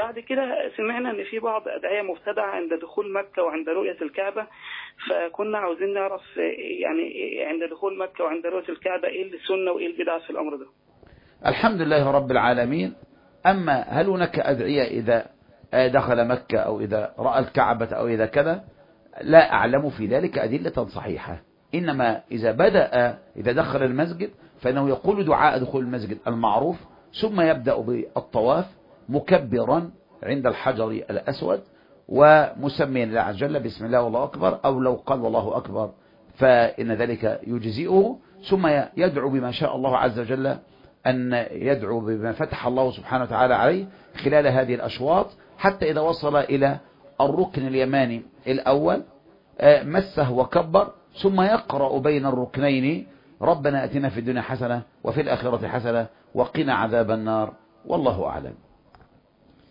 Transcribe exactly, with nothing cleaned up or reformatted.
بعد كده سمعنا ان في بعض ادعية مبتدعة عند دخول مكة وعند رؤية الكعبة، فكنا عاوزين نعرف يعني عند دخول مكة وعند رؤية الكعبة ايه السنة وايه البدعة في الامر ده. الحمد لله رب العالمين. اما هل هناك ادعية اذا دخل مكة او اذا رأى الكعبة او اذا كذا؟ لا اعلم في ذلك ادلة صحيحة. انما اذا بدأ اذا دخل المسجد فانه يقول دعاء دخول المسجد المعروف، ثم يبدأ بالطواف مكبرا عند الحجر الأسود ومسميا الله عز وجل بسم الله والله أكبر، أو لو قال والله أكبر فإن ذلك يجزئه، ثم يدعو بما شاء الله عز وجل أن يدعو بما فتح الله سبحانه وتعالى عليه خلال هذه الأشواط، حتى إذا وصل إلى الركن اليماني الأول مسه وكبر، ثم يقرأ بين الركنين ربنا أتنا في الدنيا حسنة وفي الآخرة حسنة وقنا عذاب النار، والله أعلم.